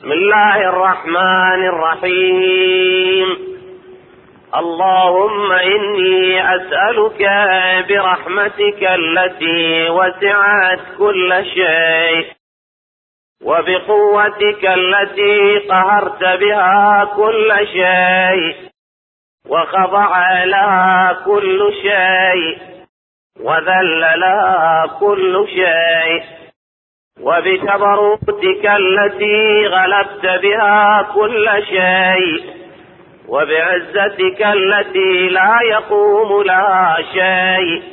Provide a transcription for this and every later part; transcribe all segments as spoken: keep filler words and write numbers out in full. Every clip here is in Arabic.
بسم الله الرحمن الرحيم. اللهم إني أسألك برحمتك التي وسعت كل شيء وبقوتك التي قهرت بها كل شيء وخضع لها كل شيء وذل لها كل شيء، وبجبروتك التي غلبت بها كل شيء، وبعزتك التي لا يقوم لها شيء،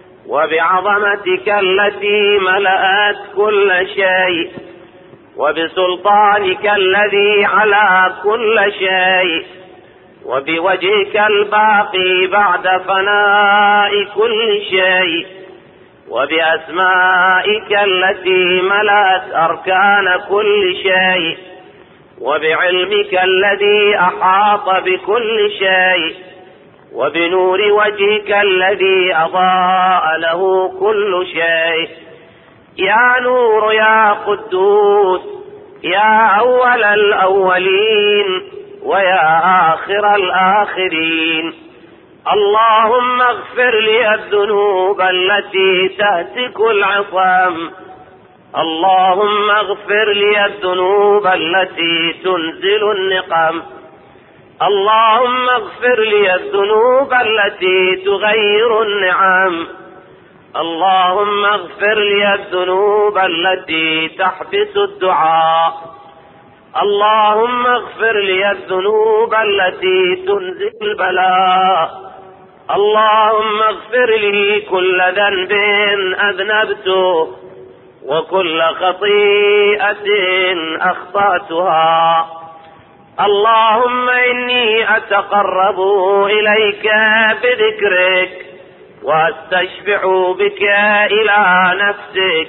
وبعظمتك التي ملأت كل شيء، وبسلطانك الذي على كل شيء، وبوجهك الباقي بعد فناء كل شيء، وبأسمائك التي ملأت أركان كل شيء، وبعلمك الذي أحاط بكل شيء، وبنور وجهك الذي أضاء له كل شيء. يا نور يا قدوس، يا أول الأولين ويا آخر الآخرين، اللهم اغفر لي الذنوب التي تهتك العظام، اللهم اغفر لي الذنوب التي تنزل النقم، اللهم اغفر لي الذنوب التي تغير النعم، اللهم اغفر لي الذنوب التي تحبس الدعاء، اللهم اغفر لي الذنوب التي تنزل البلاء، اللهم اغفر لي كل ذنب أذنبته وكل خطيئة أخطأتها. اللهم إني أتقرب إليك بذكرك وأستشفع بك إلى نفسك،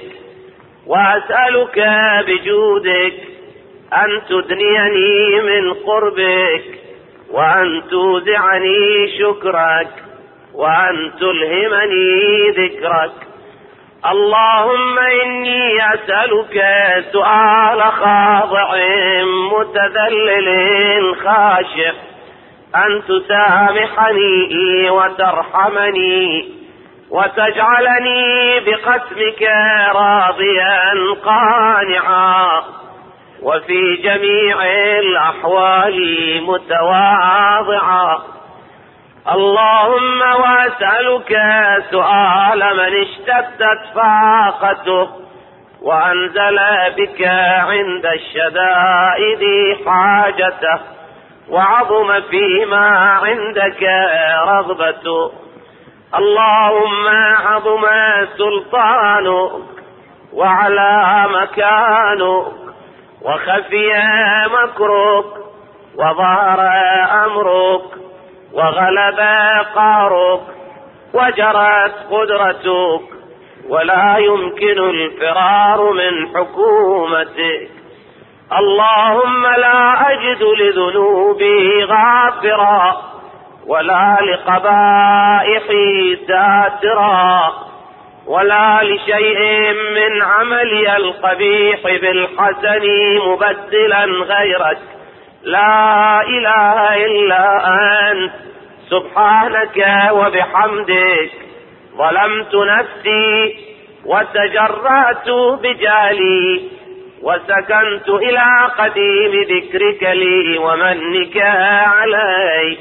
وأسألك بجودك أن تدنيني من قربك، وأن توزعني شكرك، وأن تلهمني ذكرك. اللهم إني أسألك سؤال خاضع متذلل خاشع أن تسامحني وترحمني وتجعلني بقسمك راضيا قانعا، وفي جميع الأحوال متواضعا. اللهم وأسألك سؤال من اشتدت فاقته وأنزل بك عند الشدائد حاجته وعظم فيما عندك رغبته. اللهم عظم سلطانك وعلى مكانك وخفي مكرك وظهر أمرك وغلب قهرك وجرت قدرتك، ولا يمكن الفرار من حكومتك. اللهم لا أجد لذنوبي غافرا ولا لقبائحي ساترا ولا لشيء من عملي القبيح بالحسن مبدلا غيرك. لا إله إلا أنت سبحانك وبحمدك ظلمت نفسي وتجرأت بجهلي وسكنت إلى قديم ذكرك لي ومنك علي.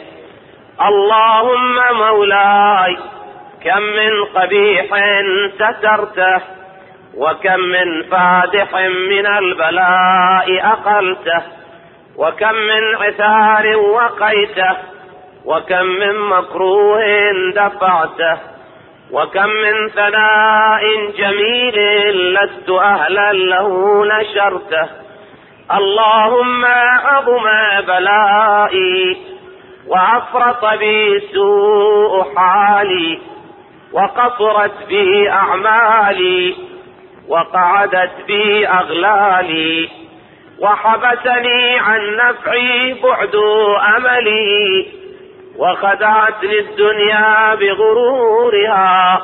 اللهم مولاي، كم من قبيح سترته، وكم من فادح من البلاء أقلته، وكم من عثار وقيته، وكم من مكروه دفعته، وكم من ثناء جميل لست أهلا له نشرته. اللهم عظم بلائي وأفرط بي سوء حالي وقصرت بي أعمالي وقعدت بي أغلالي وحبسني عن نفعي بعد أملي وخدعتني الدنيا بغرورها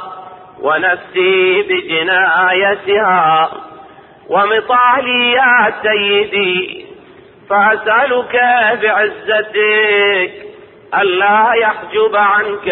ونفسي بجنايتها. ومطالي يا سيدي فأسألك بعزتك ألا يحجب عنك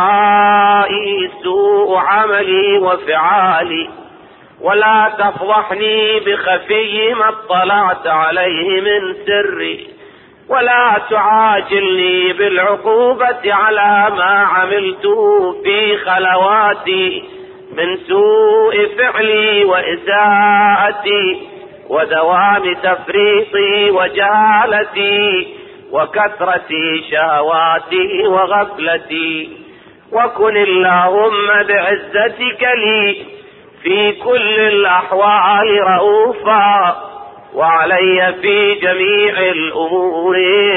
دعائي سوء عملي وفعالي، ولا تفضحني بخفي ما اطلعت عليه من سري، ولا تعاجلني بالعقوبة على ما عملته في خلواتي من سوء فعلي وإساءتي ودوام تفريطي وجهالتي وكثرة شهواتي وغفلتي. وكن اللهم بعزتك لي في كل الأحوال رؤوفا، وعلي في جميع الأمور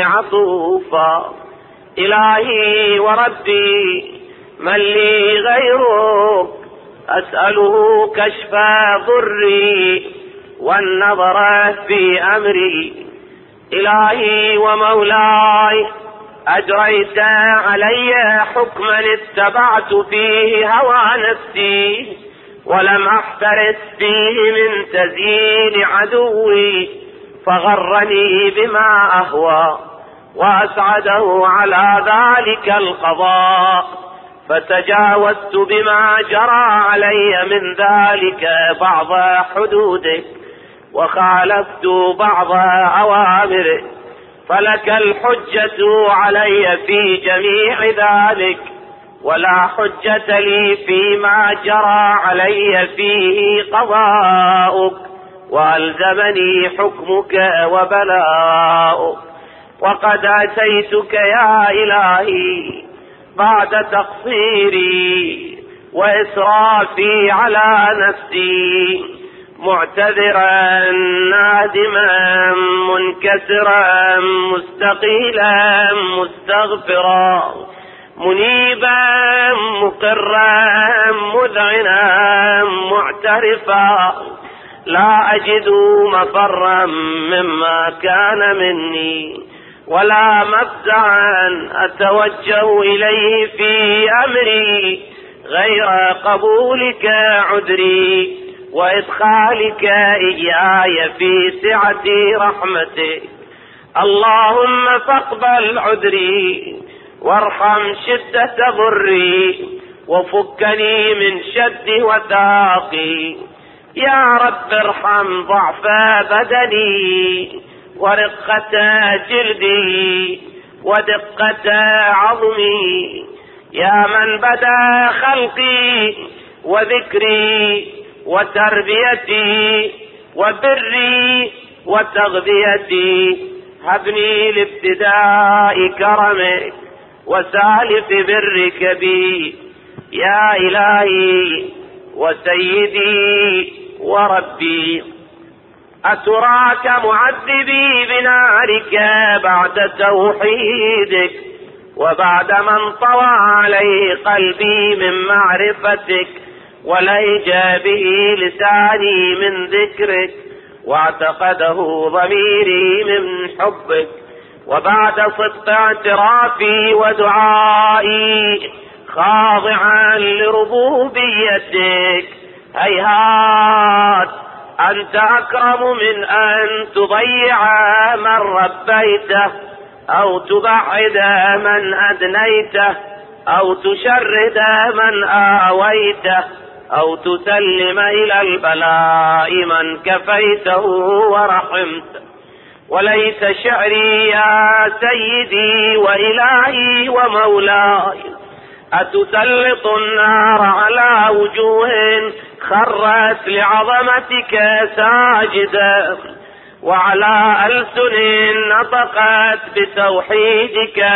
عطوفا. إلهي وربي من لي غيرك، أسأله كشف ضري والنظر في أمري. إلهي ومولاي أجريت علي حكما اتبعت فيه هوى نفسي، ولم أحترس فيه من تزيين عدوي، فغرني بما أهوى وأسعده على ذلك القضاء، فتجاوزت بما جرى علي من ذلك بعض حدودك، وخالفت بعض أوامرك، فلك الحجة علي في جميع ذلك، ولا حجة لي فيما جرى علي فيه قضاؤك، وألزمني حكمك وبلاؤك. وقد أتيتك يا إلهي بعد تقصيري وإسرافي على نفسي، معتذرا نادما منكسرا مستقيلا مستغفرا منيبا مقرا مذعنا معترفا، لا أجد مفرا مما كان مني، ولا مفزعا أتوجه إليه في أمري غير قبولك عذري وإدخالك إياي في سعة رحمتك. اللهم فاقبل عذري وارحم شدة ضري، وفكني من شد وثاقي. يا رب ارحم ضعف بدني ورقة جلدي ودقة عظمي، يا من بدا خلقي وذكري وتربيتي وبري وتغذيتي. هبني لابتداء كرمك وسالف برك بي، يا إلهي وسيدي وربي. أتراك معذبي بنارك بعد توحيدك، وبعد من طوى عليه قلبي من معرفتك، ولهج به لساني من ذكرك، واعتقده ضميري من حبك، وبعد صدق اعترافي ودعائي خاضعا لربوبيتك، هيهات أنت أكرم من أن تضيع من ربيته، أو تبعد من أدنيته، أو تشرد من آويته، أو تسلم إلى البلاء من كفيته ورحمته. وليس شعري يا سيدي وإلهي ومولاي أتسلط النار على وجوه خرت لعظمتك ساجدا، وعلى ألسن نطقت بتوحيدك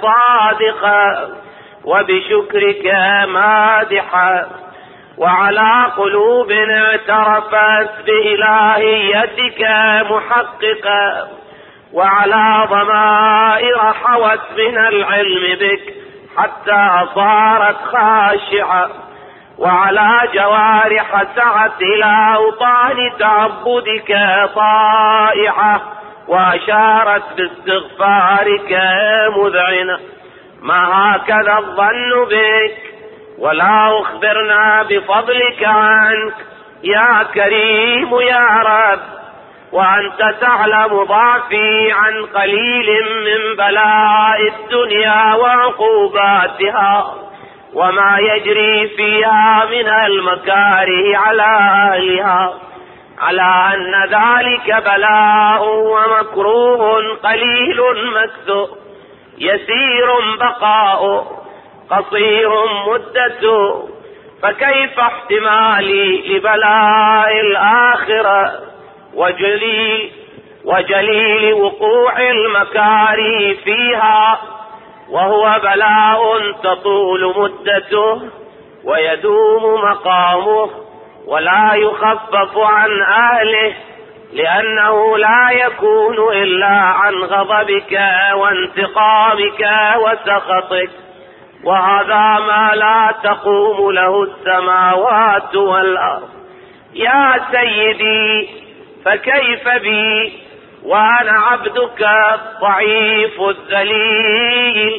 صادقا وبشكرك مادحا، وعلى قلوب اعترفت بإلهيتك محققا، وعلى ضمائر حوت من العلم بك حتى صارت خاشعة، وعلى جوارح سعت إلى أوطان تعبدك طائعة، وأشارت باستغفارك مذعنة. ما هكذا الظن بك، ولا أخبرنا بفضلك عنك يا كريم يا رب. وأنت تعلم ضعفي عن قليل من بلاء الدنيا وعقوباتها وما يجري فيها من المكاره على أهلها، على أن ذلك بلاء ومكروه قليل مكثر، يسير بقاؤه قصير مدته، فكيف احتمالي لبلاء الآخرة وجليل, وجليل وقوع المكاره فيها، وهو بلاء تطول مدته ويدوم مقامه ولا يخفف عن أهله، لأنه لا يكون إلا عن غضبك وانتقامك وسخطك، وهذا ما لا تقوم له السماوات والأرض. يا سيدي فكيف بي وأنا عبدك الضعيف الذليل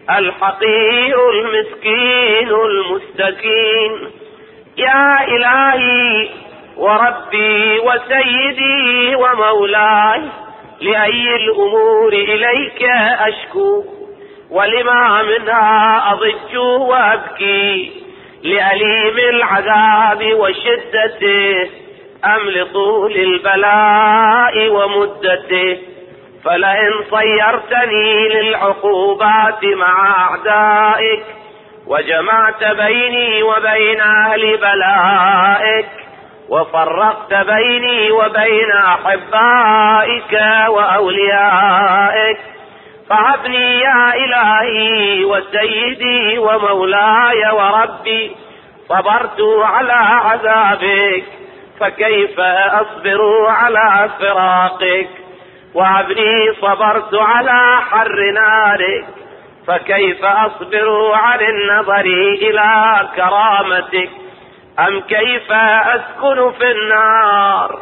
الحقير المسكين المستكين. يا إلهي وربي وسيدي ومولاي، لأي الأمور إليك أشكو، ولما منها أضج وأبكي، لأليم العذاب وشدته أم لطول البلاء ومدته؟ فلئن صيرتني للعقوبات مع أعدائك وجمعت بيني وبين أهل بلائك وفرقت بيني وبين أحبائك وأوليائك، فهبني يا إلهي وسيدي ومولاي وربي، صبرت على عذابك فكيف أصبر على فراقك، وهبني صبرت على حر نارك فكيف أصبر عن النظر إلى كرامتك، أم كيف أسكن في النار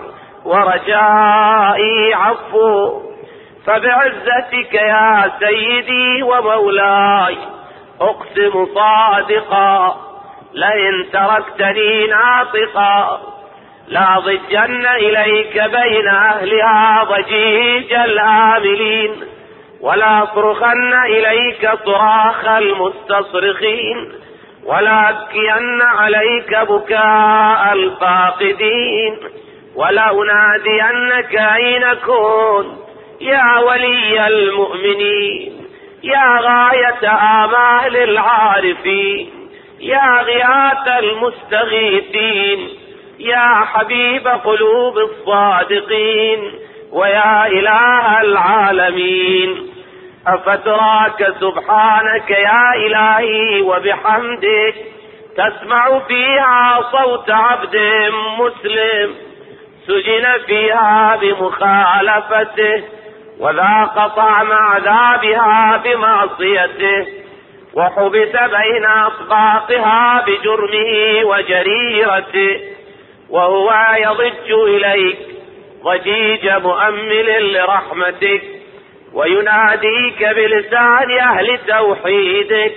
ورجائي عفو؟ فبعزتك يا سيدي ومولاي أقسم صادقا، لئن تركتني ناطقا لأضجن إليك بين أهلها ضجيج الآملين، ولا أصرخن إليك صراخ المستصرخين، ولا أبكين عليك بكاء الفاقدين، ولا أنادينك أين كنت يا ولي المؤمنين، يا غاية آمال العارفين، يا غياث المستغيثين، يا حبيب قلوب الصادقين، ويا إله العالمين. أفتراك سبحانك يا إلهي وبحمدك تسمع فيها صوت عبد مسلم سجن فيها بمخالفته وذاق طعم عذابها بمعصيته وحبس بين أصباطها بجرمه وجريرته، وهو يضج إليك ضجيج مؤمل لرحمتك ويناديك بلسان أهل توحيدك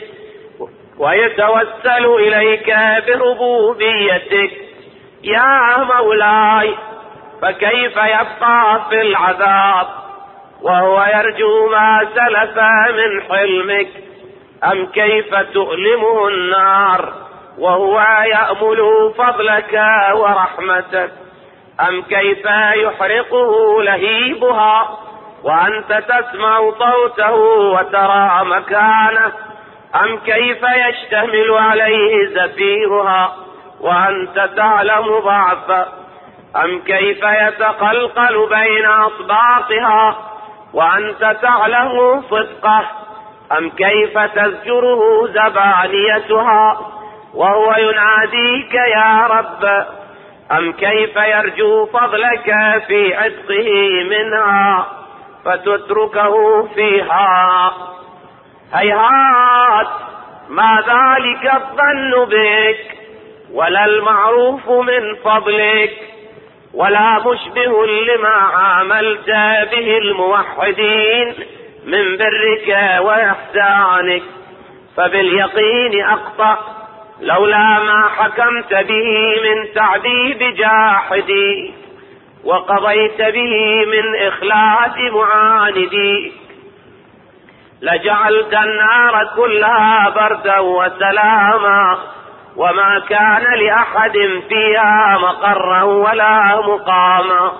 ويتوسل إليك بربوبيتك. يا مولاي فكيف يبقى في العذاب وهو يرجو ما سلف من حلمك؟ أم كيف تؤلمه النار وهو يأمل فضلك ورحمتك؟ أم كيف يحرقه لهيبها وأنت تسمع صوته وترى مكانه؟ أم كيف يشتمل عليه زفيرها وأنت تعلم ضعفه؟ أم كيف يتقلقل بين أصباطها وأنت تعلم صدقه؟ أم كيف تزجره زبانيتها وهو يناديك يا رب؟ أم كيف يرجو فضلك في عتقه منها فتتركه فيها؟ هيهات ما ذلك الظن بك ولا المعروف من فضلك ولا مشبه لما عاملت به الموحدين من برك وإحسانك، فباليقين أقطع لولا ما حكمت به من تعذيب جاحدي. وقضيت به من إخلاص معانديك لجعلت النار كلها بردا وسلاما، وما كان لأحد فيها مقرا ولا مقاما،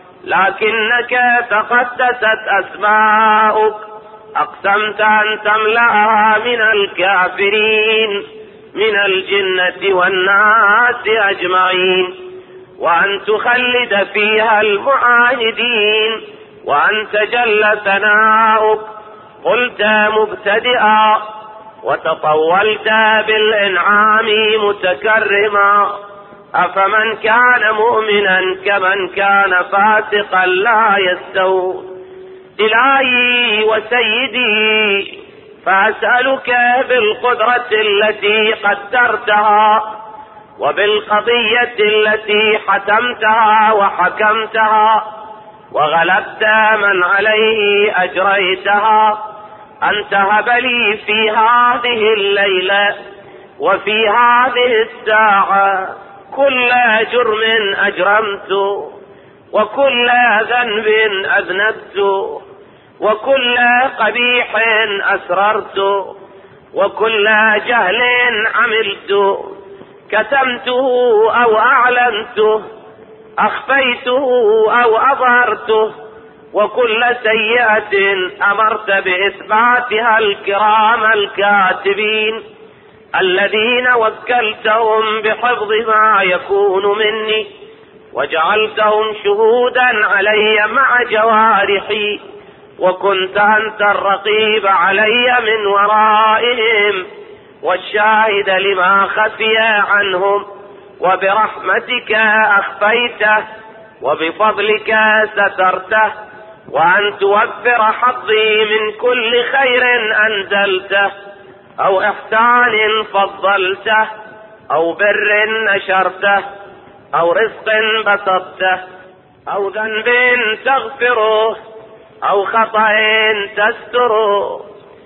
لكنك تقدست أسماؤك أقسمت أن تملأها من الكافرين من الجنة والناس أجمعين، وأن تخلد فيها المعاندين، وأن تجل ثناؤك قلت مبتدئا وتطولت بالإنعام متكرما، أفمن كان مؤمنا كمن كان فاسقا لا يستوون. إلهي وسيدي، فأسألك بالقدرة التي قدرتها وبالقضية التي حتمتها وحكمتها وغلبت من عليه أجريتها، أن تهب لي في هذه الليلة وفي هذه الساعة كل جرم أجرمته، وكل ذنب أذنبته، وكل قبيح أسررته، وكل جهل عملته، كتمته أو أعلنته، أخفيته أو أظهرته، وكل سيئة أمرت بإثباتها الكرام الكاتبين الذين وكلتهم بحفظ ما يكون مني، وجعلتهم شهودا علي مع جوارحي، وكنت أنت الرقيب علي من ورائهم والشاهد لما خفي عنهم، وبرحمتك أخفيته وبفضلك سترته، وأن توفر حظي من كل خير أنزلته أو إحسان فضلته أو بر نشرته أو رزق بسطته أو ذنب تغفره أو خطأ تستره.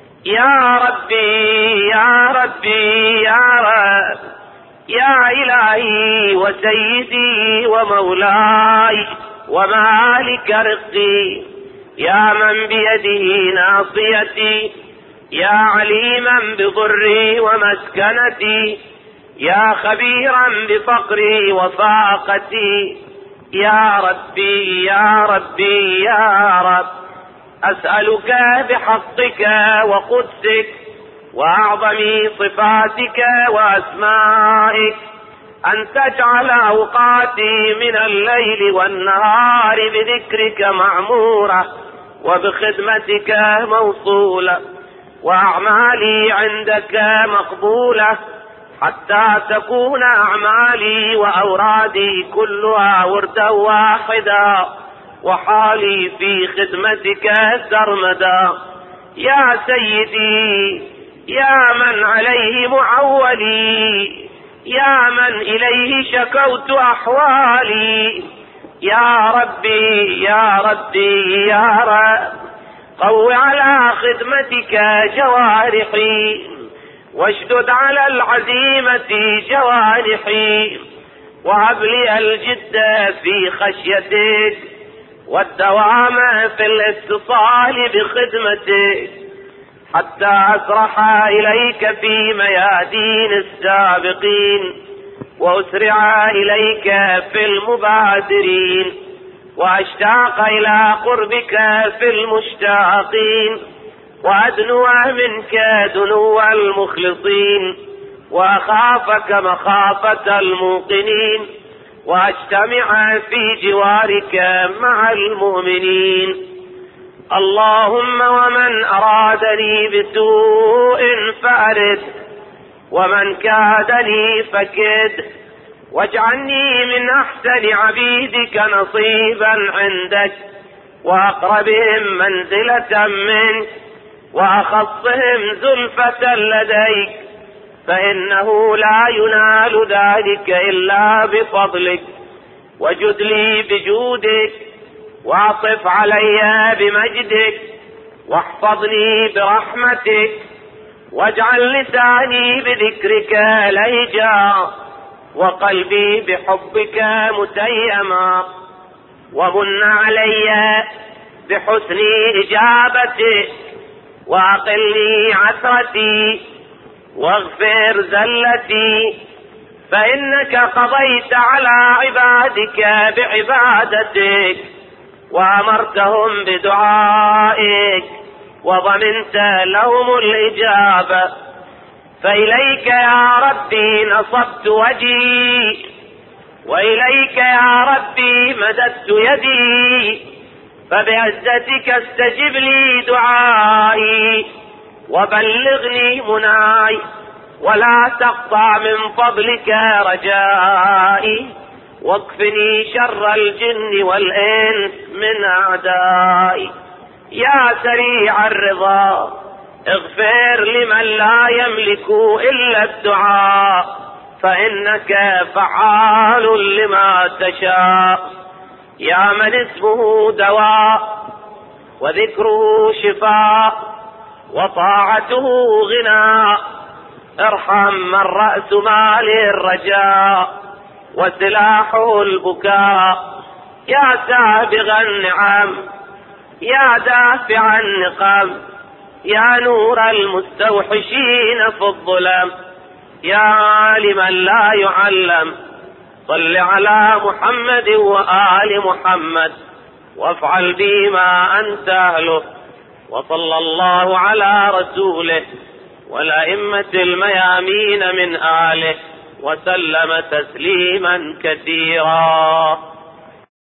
يا ربي يا ربي يا رب، يا إلهي وسيدي ومولاي ومالك رزقي، يا من بيده ناصيتي، يا عليما بضري ومسكنتي، يا خبيرا بفقري وفاقتي، يا ربي يا ربي يا رب، أسألك بحقك وقدسك وأعظم صفاتك وأسمائك أن تجعل أوقاتي من الليل والنهار بذكرك معمورة وبخدمتك موصولة، وأعمالي عندك مقبولة، حتى تكون أعمالي وأورادي كلها وردا واحدا، وحالي في خدمتك سرمدا. يا سيدي، يا من عليه معولي، يا من إليه شكوت أحوالي، يا ربي يا ربي يا رب، قو على خدمتك جوارحي، واشدد على العزيمة جوارحي، وهب لي الجد في خشيتك والدوام في الاتصال بخدمتك، حتى أسرح إليك في ميادين السابقين، وأسرع إليك في المبادرين، وأشتاق إلى قربك في المشتاقين، وأدنو منك دنو المخلصين، وأخافك مخافة الموقنين، وأجتمع في جوارك مع المؤمنين. اللهم ومن أرادني بسوء فأرد، ومن كادني فكد، واجعلني من أحسن عبيدك نصيبا عندك، وأقربهم منزلة منك، وأخصهم زلفة لديك، فإنه لا ينال ذلك إلا بفضلك، وجد لي بجودك، واعطف علي بمجدك، واحفظني برحمتك، واجعل لساني بذكرك لهجا، وقلبي بحبك متيما. ومن علي بحسن إجابتك وأقلني عثرتي واغفر زلتي، فإنك قضيت على عبادك بعبادتك وأمرتهم بدعائك وضمنت لهم الإجابة. فإليك يا ربي نصبت وجهي وإليك يا ربي مددت يدي، فبعزتك استجب لي دعائي وبلغني مناي، ولا تقطع من فضلك رجائي، واكفني شر الجن والإنس من أعدائي. يا سريع الرضا اغفر لمن لا يملك إلا الدعاء، فإنك فعال لما تشاء. يا من اسمه دواء وذكره شفاء وطاعته غناء، ارحم من رأس مال الرجاء وسلاحه البكاء. يا سابغ النعم يا دافع النقم، يا نور المستوحشين في الظلم، يا عالما لا يعلم، صل على محمد وآل محمد وافعل بما أنت أهله. وصلى الله على رسوله والأئمة الميامين من آله وسلم تسليما كثيرا.